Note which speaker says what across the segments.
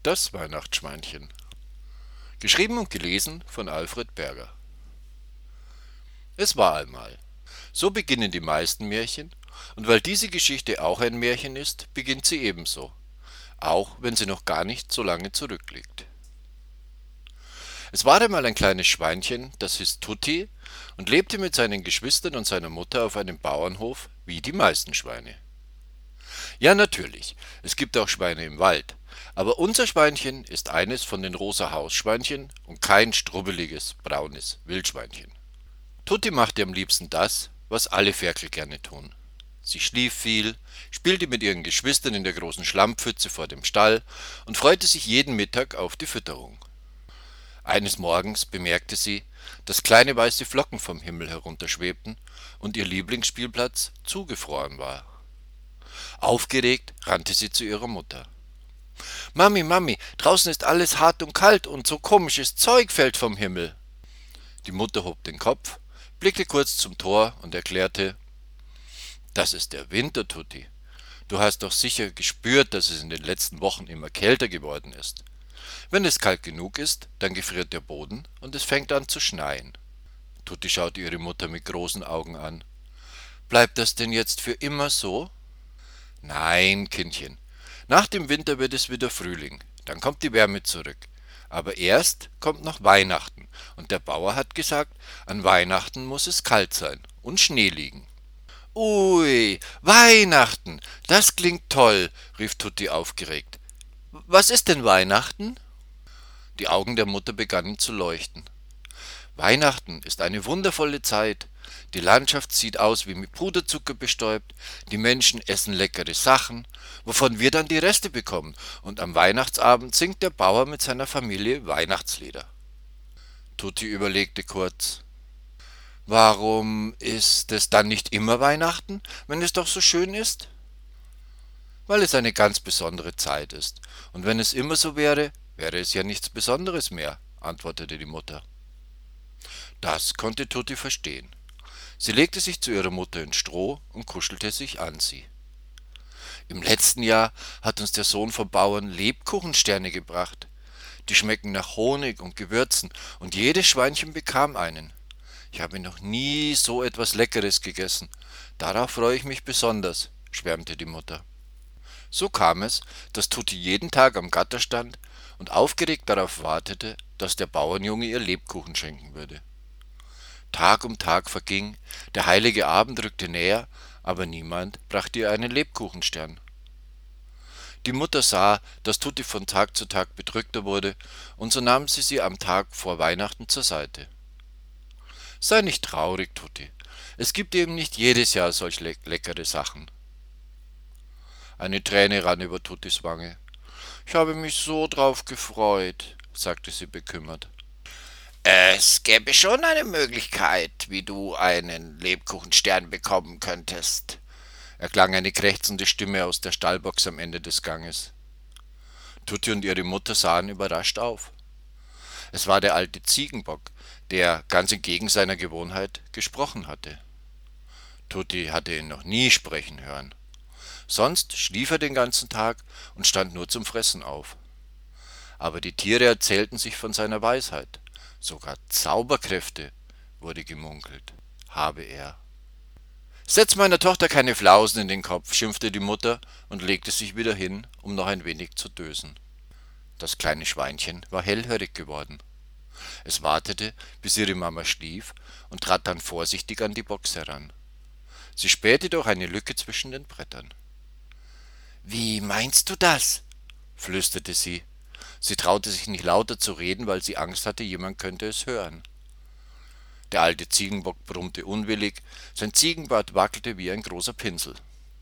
Speaker 1: Das Weihnachtsschweinchen. Geschrieben und gelesen von Alfred Berger. Es war einmal. So beginnen die meisten Märchen, und weil diese Geschichte auch ein Märchen ist, beginnt sie ebenso, auch wenn sie noch gar nicht so lange zurückliegt. Es war einmal ein kleines Schweinchen, das hieß Tutti und lebte mit seinen Geschwistern und seiner Mutter auf einem Bauernhof, wie die meisten Schweine. Ja, natürlich, es gibt auch Schweine im Wald, aber unser Schweinchen ist eines von den rosa Hausschweinchen und kein strubbeliges, braunes Wildschweinchen. Tutti machte am liebsten das, was alle Ferkel gerne tun. Sie schlief viel, spielte mit ihren Geschwistern in der großen Schlammpfütze vor dem Stall und freute sich jeden Mittag auf die Fütterung. Eines Morgens bemerkte sie, dass kleine weiße Flocken vom Himmel herunterschwebten und ihr Lieblingsspielplatz zugefroren war. Aufgeregt rannte sie zu ihrer Mutter. Mami, Mami, draußen ist alles hart und kalt und so komisches Zeug fällt vom Himmel. Die Mutter hob den Kopf, blickte kurz zum Tor und erklärte: Das ist der Winter, Tutti. Du hast doch sicher gespürt, dass es in den letzten Wochen immer kälter geworden ist. Wenn es kalt genug ist, dann gefriert der Boden und es fängt an zu schneien. Tutti schaute ihre Mutter mit großen Augen an. Bleibt das denn jetzt für immer so? Nein, Kindchen. Nach dem Winter wird es wieder Frühling, dann kommt die Wärme zurück. Aber erst kommt noch Weihnachten, und der Bauer hat gesagt, an Weihnachten muss es kalt sein und Schnee liegen. Ui, Weihnachten, das klingt toll, rief Tutti aufgeregt. Was ist denn Weihnachten? Die Augen der Mutter begannen zu leuchten. Weihnachten ist eine wundervolle Zeit. Die Landschaft sieht aus wie mit Puderzucker bestäubt, die Menschen essen leckere Sachen, wovon wir dann die Reste bekommen, und am Weihnachtsabend singt der Bauer mit seiner Familie Weihnachtslieder. Tutti überlegte kurz. Warum ist es dann nicht immer Weihnachten, wenn es doch so schön ist? Weil es eine ganz besondere Zeit ist, und wenn es immer so wäre, wäre es ja nichts Besonderes mehr, antwortete die Mutter. Das konnte Tutti verstehen. Sie legte sich zu ihrer Mutter ins Stroh und kuschelte sich an sie. Im letzten Jahr hat uns der Sohn vom Bauern Lebkuchensterne gebracht. Die schmecken nach Honig und Gewürzen, und jedes Schweinchen bekam einen. Ich habe noch nie so etwas Leckeres gegessen. Darauf freue ich mich besonders, schwärmte die Mutter. So kam es, dass Tutti jeden Tag am Gatter stand und aufgeregt darauf wartete, dass der Bauernjunge ihr Lebkuchen schenken würde. Tag um Tag verging, der heilige Abend rückte näher, aber niemand brachte ihr einen Lebkuchenstern. Die Mutter sah, dass Tutti von Tag zu Tag bedrückter wurde, und so nahm sie am Tag vor Weihnachten zur Seite. Sei nicht traurig, Tutti. Es gibt eben nicht jedes Jahr solch leckere Sachen. Eine Träne rann über Tuttis Wange. Ich habe mich so drauf gefreut, sagte sie bekümmert. Es gäbe schon eine Möglichkeit, wie du einen Lebkuchenstern bekommen könntest, erklang eine krächzende Stimme aus der Stallbox am Ende des Ganges. Tutti und ihre Mutter sahen überrascht auf. Es war der alte Ziegenbock, der, ganz entgegen seiner Gewohnheit, gesprochen hatte. Tutti hatte ihn noch nie sprechen hören. Sonst schlief er den ganzen Tag und stand nur zum Fressen auf. Aber die Tiere erzählten sich von seiner Weisheit. Sogar Zauberkräfte, wurde gemunkelt, habe er. Setz meiner Tochter keine Flausen in den Kopf, schimpfte die Mutter und legte sich wieder hin, um noch ein wenig zu dösen. Das kleine Schweinchen war hellhörig geworden. Es wartete, bis ihre Mama schlief, und trat dann vorsichtig an die Box heran. Sie spähte durch eine Lücke zwischen den Brettern. »Wie meinst du das?« flüsterte sie. Sie traute sich nicht lauter zu reden, weil sie Angst hatte, jemand könnte es hören. Der alte Ziegenbock brummte unwillig, sein Ziegenbart wackelte wie ein großer Pinsel.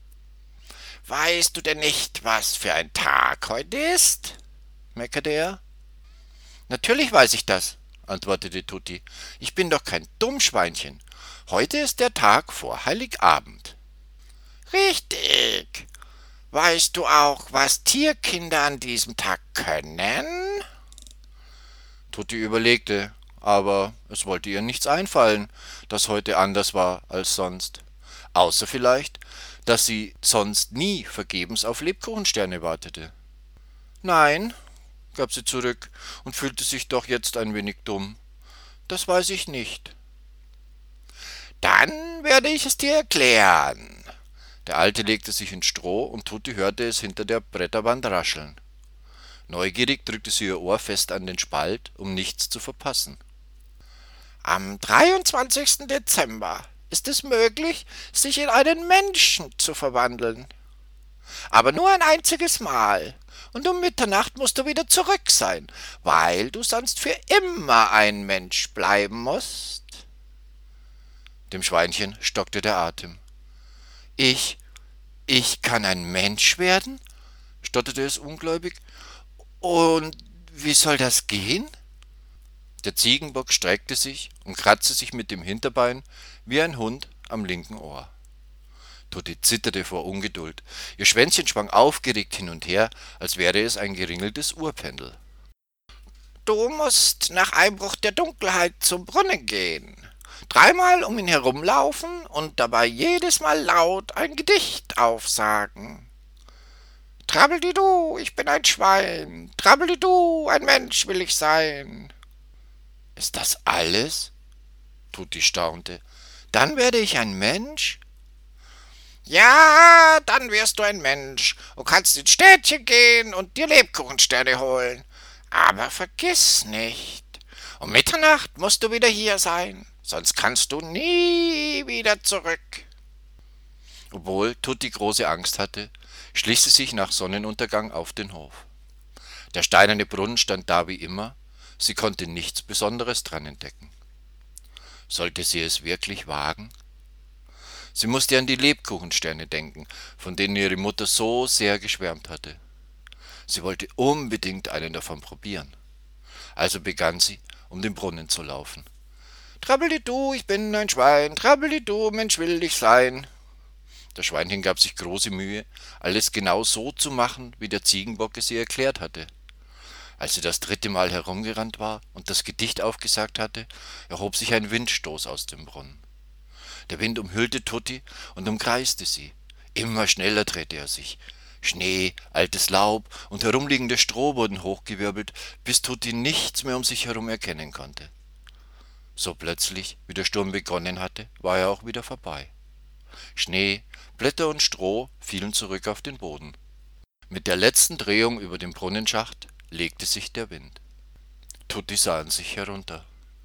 Speaker 1: »Weißt du denn nicht, was für ein Tag heute ist?« meckerte er. »Natürlich weiß ich das«, antwortete Tutti. »Ich bin doch kein Dummschweinchen. Heute ist der Tag vor Heiligabend.« »Richtig. Weißt du auch, was Tierkinder an diesem Tag können?« Tutti überlegte, aber es wollte ihr nichts einfallen, das heute anders war als sonst. Außer vielleicht, dass sie sonst nie vergebens auf Lebkuchensterne wartete. »Nein«, gab sie zurück und fühlte sich doch jetzt ein wenig dumm. Das weiß ich nicht. Dann werde ich es dir erklären. Der Alte legte sich ins Stroh und Tutti hörte es hinter der Bretterwand rascheln. Neugierig drückte sie ihr Ohr fest an den Spalt, um nichts zu verpassen. Am 23. Dezember ist es möglich, sich in einen Menschen zu verwandeln. Aber nur ein einziges Mal. Und um Mitternacht musst du wieder zurück sein, weil du sonst für immer ein Mensch bleiben musst. Dem Schweinchen stockte der Atem. Ich kann ein Mensch werden? Stotterte es ungläubig. Und wie soll das gehen? Der Ziegenbock streckte sich und kratzte sich mit dem Hinterbein wie ein Hund am linken Ohr. Tutti zitterte vor Ungeduld. Ihr Schwänzchen schwang aufgeregt hin und her, als wäre es ein geringeltes Uhrpendel. Du musst nach Einbruch der Dunkelheit zum Brunnen gehen, 3-mal um ihn herumlaufen und dabei jedes Mal laut ein Gedicht aufsagen. Trabbeldidu, ich bin ein Schwein, Trabbeldidu, ein Mensch will ich sein. Ist das alles? Tutti staunte. Dann werde ich ein Mensch? Ja, dann wirst du ein Mensch und kannst ins Städtchen gehen und dir Lebkuchensterne holen. Aber vergiss nicht, um Mitternacht musst du wieder hier sein, sonst kannst du nie wieder zurück. Obwohl Tutti große Angst hatte, schlich sie sich nach Sonnenuntergang auf den Hof. Der steinerne Brunnen stand da wie immer, sie konnte nichts Besonderes dran entdecken. Sollte sie es wirklich wagen? Sie musste an die Lebkuchensterne denken, von denen ihre Mutter so sehr geschwärmt hatte. Sie wollte unbedingt einen davon probieren. Also begann sie, um den Brunnen zu laufen. Trabbelidu, ich bin ein Schwein, Trabbelidu, Mensch will ich sein. Das Schweinchen gab sich große Mühe, alles genau so zu machen, wie der Ziegenbock es ihr erklärt hatte. Als sie das 3. Mal herumgerannt war und das Gedicht aufgesagt hatte, erhob sich ein Windstoß aus dem Brunnen. Der Wind umhüllte Tutti und umkreiste sie. Immer schneller drehte er sich. Schnee, altes Laub und herumliegendes Stroh wurden hochgewirbelt, bis Tutti nichts mehr um sich herum erkennen konnte. So plötzlich, wie der Sturm begonnen hatte, war er auch wieder vorbei. Schnee, Blätter und Stroh fielen zurück auf den Boden. Mit der letzten Drehung über dem Brunnenschacht legte sich der Wind. Tutti sah an sich herunter.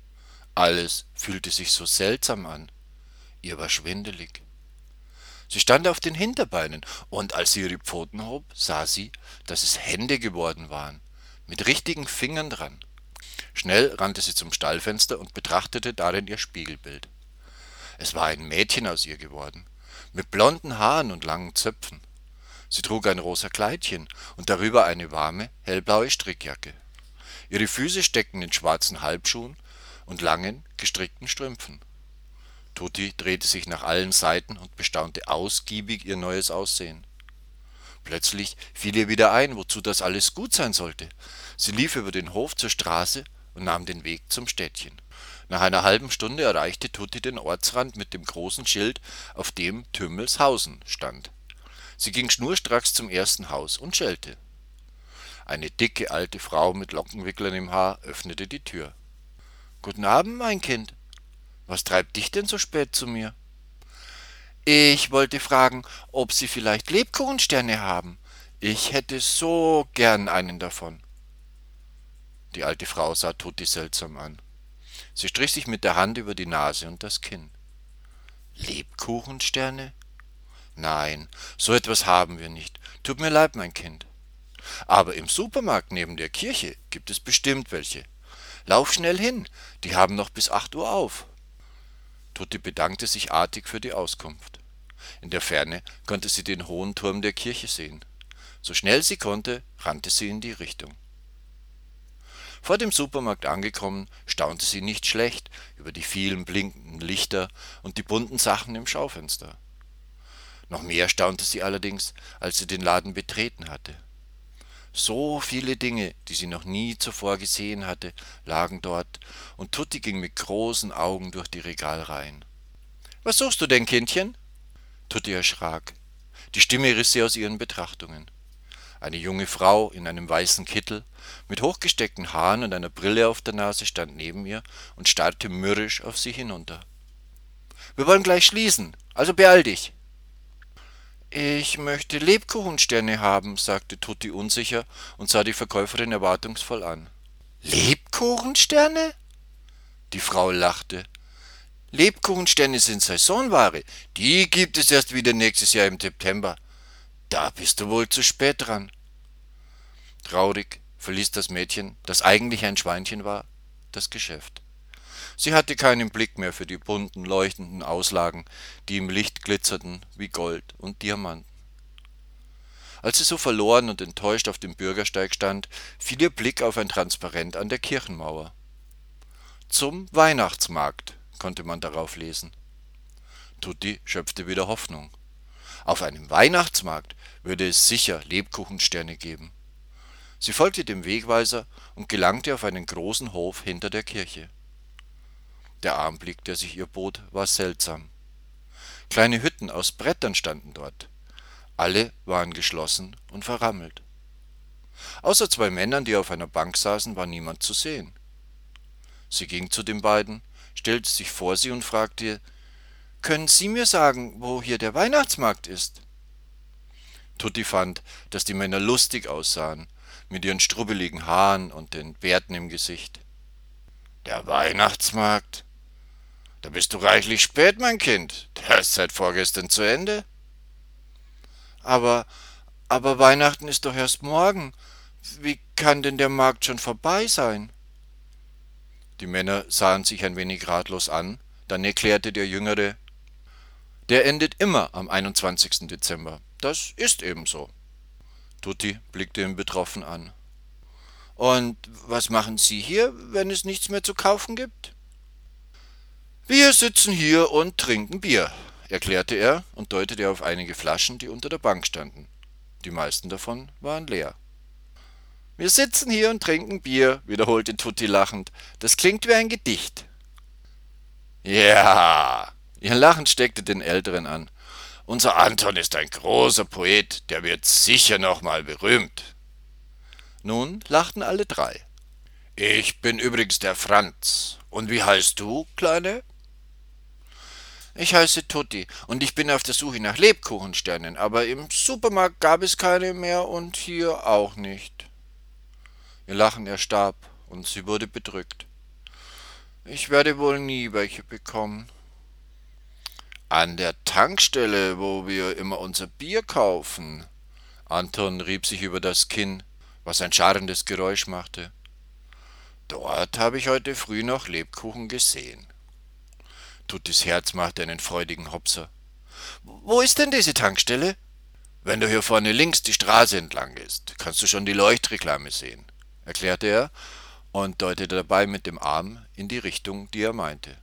Speaker 1: Alles fühlte sich so seltsam an. Ihr war schwindelig. Sie stand auf den Hinterbeinen, und als sie ihre Pfoten hob, sah sie, dass es Hände geworden waren, mit richtigen Fingern dran. Schnell rannte sie zum Stallfenster und betrachtete darin ihr Spiegelbild. Es war ein Mädchen aus ihr geworden, mit blonden Haaren und langen Zöpfen. Sie trug ein rosa Kleidchen und darüber eine warme, hellblaue Strickjacke. Ihre Füße steckten in schwarzen Halbschuhen und langen, gestrickten Strümpfen. Tutti drehte sich nach allen Seiten und bestaunte ausgiebig ihr neues Aussehen. Plötzlich fiel ihr wieder ein, wozu das alles gut sein sollte. Sie lief über den Hof zur Straße und nahm den Weg zum Städtchen. Nach einer halben Stunde erreichte Tutti den Ortsrand mit dem großen Schild, auf dem Tümmelshausen stand. Sie ging schnurstracks zum ersten Haus und schellte. Eine dicke alte Frau mit Lockenwicklern im Haar öffnete die Tür. »Guten Abend, mein Kind. Was treibt dich denn so spät zu mir?« »Ich wollte fragen, ob Sie vielleicht Lebkuchensterne haben. Ich hätte so gern einen davon.« Die alte Frau sah Tutti seltsam an. Sie strich sich mit der Hand über die Nase und das Kinn. »Lebkuchensterne? Nein, so etwas haben wir nicht. Tut mir leid, mein Kind. Aber im Supermarkt neben der Kirche gibt es bestimmt welche. Lauf schnell hin, die haben noch bis 8 Uhr auf.« Tutti bedankte sich artig für die Auskunft. In der Ferne konnte sie den hohen Turm der Kirche sehen. So schnell sie konnte, rannte sie in die Richtung. Vor dem Supermarkt angekommen, staunte sie nicht schlecht über die vielen blinkenden Lichter und die bunten Sachen im Schaufenster. Noch mehr staunte sie allerdings, als sie den Laden betreten hatte. So viele Dinge, die sie noch nie zuvor gesehen hatte, lagen dort, und Tutti ging mit großen Augen durch die Regalreihen. »Was suchst du denn, Kindchen?« Tutti erschrak. Die Stimme riss sie aus ihren Betrachtungen. Eine junge Frau in einem weißen Kittel, mit hochgesteckten Haaren und einer Brille auf der Nase stand neben ihr und starrte mürrisch auf sie hinunter. »Wir wollen gleich schließen, also beeil dich!« »Ich möchte Lebkuchensterne haben«, sagte Tutti unsicher und sah die Verkäuferin erwartungsvoll an. »Lebkuchensterne?« Die Frau lachte. »Lebkuchensterne sind Saisonware. Die gibt es erst wieder nächstes Jahr im September. Da bist du wohl zu spät dran.« Traurig verließ das Mädchen, das eigentlich ein Schweinchen war, das Geschäft. Sie hatte keinen Blick mehr für die bunten, leuchtenden Auslagen, die im Licht glitzerten wie Gold und Diamanten. Als sie so verloren und enttäuscht auf dem Bürgersteig stand, fiel ihr Blick auf ein Transparent an der Kirchenmauer. »Zum Weihnachtsmarkt«, konnte man darauf lesen. Tutti schöpfte wieder Hoffnung. Auf einem Weihnachtsmarkt würde es sicher Lebkuchensterne geben. Sie folgte dem Wegweiser und gelangte auf einen großen Hof hinter der Kirche. Der Anblick, der sich ihr bot, war seltsam. Kleine Hütten aus Brettern standen dort. Alle waren geschlossen und verrammelt. Außer zwei Männern, die auf einer Bank saßen, war niemand zu sehen. Sie ging zu den beiden, stellte sich vor sie und fragte: »Können Sie mir sagen, wo hier der Weihnachtsmarkt ist?« Tutti fand, dass die Männer lustig aussahen, mit ihren strubbeligen Haaren und den Bärten im Gesicht. »Der Weihnachtsmarkt? Da bist du reichlich spät, mein Kind. Der ist seit vorgestern zu Ende.« »Aber Weihnachten ist doch erst morgen. Wie kann denn der Markt schon vorbei sein?« Die Männer sahen sich ein wenig ratlos an, dann erklärte der Jüngere: »Der endet immer am 21. Dezember. Das ist eben so.« Tutti blickte ihn betroffen an. »Und was machen Sie hier, wenn es nichts mehr zu kaufen gibt?« »Wir sitzen hier und trinken Bier«, erklärte er und deutete auf einige Flaschen, die unter der Bank standen. Die meisten davon waren leer. »Wir sitzen hier und trinken Bier«, wiederholte Tutti lachend. »Das klingt wie ein Gedicht.« »Ja«, ihr Lachen steckte den Älteren an. »Unser Anton ist ein großer Poet, der wird sicher noch mal berühmt.« Nun lachten alle drei. »Ich bin übrigens der Franz. Und wie heißt du, Kleine?« »Ich heiße Tutti und ich bin auf der Suche nach Lebkuchensternen, aber im Supermarkt gab es keine mehr und hier auch nicht.« Ihr Lachen erstarb und sie wurde bedrückt. »Ich werde wohl nie welche bekommen.« »An der Tankstelle, wo wir immer unser Bier kaufen.« Anton rieb sich über das Kinn, was ein scharrendes Geräusch machte. »Dort habe ich heute früh noch Lebkuchen gesehen.« Tuttis Herz machte einen freudigen Hopser. »Wo ist denn diese Tankstelle?« »Wenn du hier vorne links die Straße entlang gehst, kannst du schon die Leuchtreklame sehen«, erklärte er und deutete dabei mit dem Arm in die Richtung, die er meinte.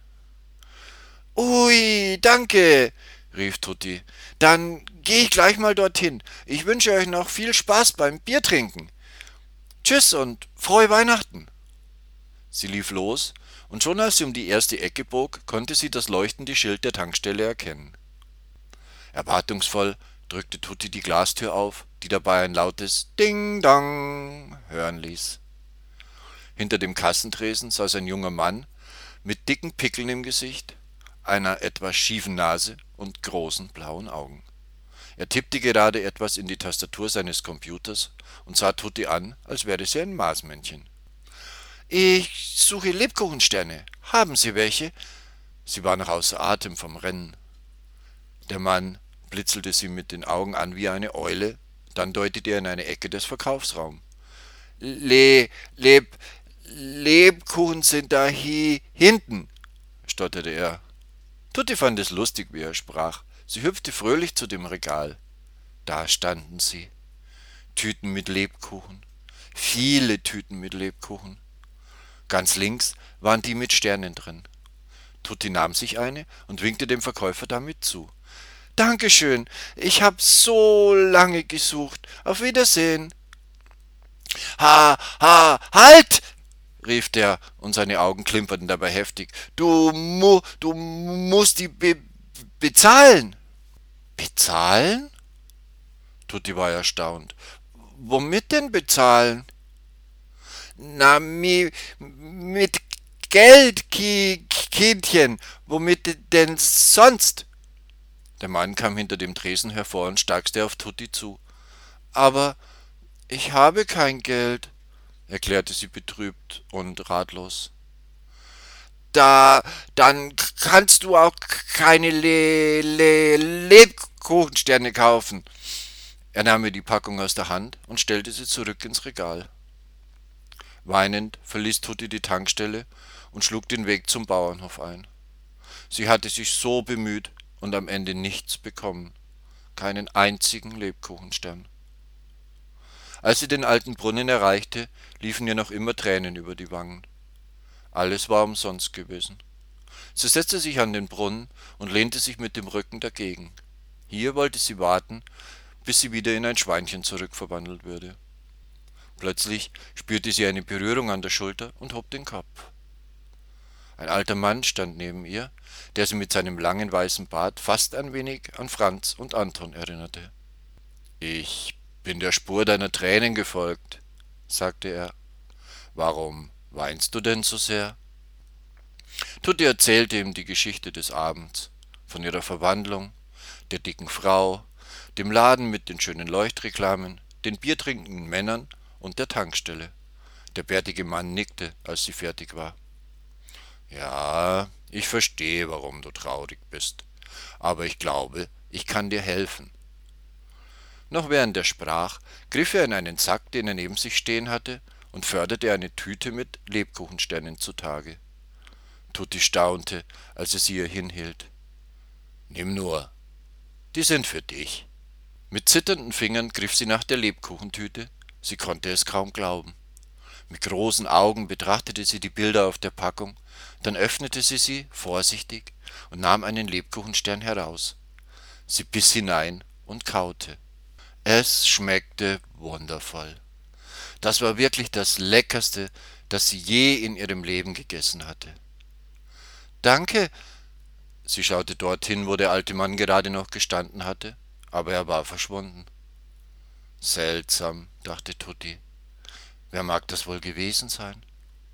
Speaker 1: »Ui, danke«, rief Tutti. »Dann gehe ich gleich mal dorthin. Ich wünsche euch noch viel Spaß beim Biertrinken. Tschüss und frohe Weihnachten.« Sie lief los, und schon als sie um die erste Ecke bog, konnte sie das leuchtende Schild der Tankstelle erkennen. Erwartungsvoll drückte Tutti die Glastür auf, die dabei ein lautes Ding-Dong hören ließ. Hinter dem Kassentresen saß ein junger Mann mit dicken Pickeln im Gesicht, einer etwas schiefen Nase und großen blauen Augen. Er tippte gerade etwas in die Tastatur seines Computers und sah Tutti an, als wäre sie ein Marsmännchen. »Ich suche Lebkuchensterne. Haben Sie welche?« Sie war noch außer Atem vom Rennen. Der Mann blitzelte sie mit den Augen an wie eine Eule, dann deutete er in eine Ecke des Verkaufsraums. Lebkuchen sind da hinten«, stotterte er. Tutti fand es lustig, wie er sprach. Sie hüpfte fröhlich zu dem Regal. Da standen sie. Tüten mit Lebkuchen. Viele Tüten mit Lebkuchen. Ganz links waren die mit Sternen drin. Tutti nahm sich eine und winkte dem Verkäufer damit zu. »Dankeschön, ich hab so lange gesucht. Auf Wiedersehen.« Halt!« rief der, und seine Augen klimperten dabei heftig. Du musst die bezahlen.« »Bezahlen?« Tutti war erstaunt. Womit denn bezahlen? Na, mit Geld, Kindchen. Womit denn sonst? Der Mann kam hinter dem Tresen hervor und starkste auf Tutti zu. Aber ich habe kein Geld, erklärte sie betrübt und ratlos. Dann kannst du auch keine Lebkuchensterne kaufen. Er nahm mir die Packung aus der Hand und stellte sie zurück ins Regal. Weinend verließ Tutti die Tankstelle und schlug den Weg zum Bauernhof ein. Sie hatte sich so bemüht und am Ende nichts bekommen, keinen einzigen Lebkuchenstern. Als sie den alten Brunnen erreichte, liefen ihr noch immer Tränen über die Wangen. Alles war umsonst gewesen. Sie setzte sich an den Brunnen und lehnte sich mit dem Rücken dagegen. Hier wollte sie warten, bis sie wieder in ein Schweinchen zurückverwandelt würde. Plötzlich spürte sie eine Berührung an der Schulter und hob den Kopf. Ein alter Mann stand neben ihr, der sie mit seinem langen weißen Bart fast ein wenig an Franz und Anton erinnerte. »Ich bin der Spur deiner Tränen gefolgt«, sagte er. »Warum weinst du denn so sehr?« Tutti erzählte ihm die Geschichte des Abends, von ihrer Verwandlung, der dicken Frau, dem Laden mit den schönen Leuchtreklamen, den biertrinkenden Männern und der Tankstelle. Der bärtige Mann nickte, als sie fertig war. »Ja, ich verstehe, warum du traurig bist, aber ich glaube, ich kann dir helfen.« Noch während er sprach, griff er in einen Sack, den er neben sich stehen hatte, und förderte eine Tüte mit Lebkuchensternen zutage. Tutti staunte, als er sie ihr hinhielt. »Nimm nur, die sind für dich.« Mit zitternden Fingern griff sie nach der Lebkuchentüte, sie konnte es kaum glauben. Mit großen Augen betrachtete sie die Bilder auf der Packung, dann öffnete sie vorsichtig und nahm einen Lebkuchenstern heraus. Sie biss hinein und kaute. Es schmeckte wundervoll. Das war wirklich das Leckerste, das sie je in ihrem Leben gegessen hatte. »Danke«, sie schaute dorthin, wo der alte Mann gerade noch gestanden hatte, aber er war verschwunden. »Seltsam«, dachte Tutti. »Wer mag das wohl gewesen sein?«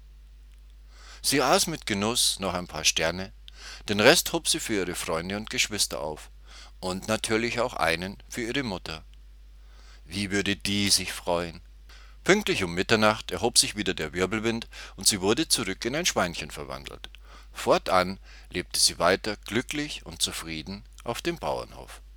Speaker 1: Sie aß mit Genuss noch ein paar Sterne, den Rest hob sie für ihre Freunde und Geschwister auf und natürlich auch einen für ihre Mutter. Wie würde die sich freuen? Pünktlich um Mitternacht erhob sich wieder der Wirbelwind und sie wurde zurück in ein Schweinchen verwandelt. Fortan lebte sie weiter glücklich und zufrieden auf dem Bauernhof.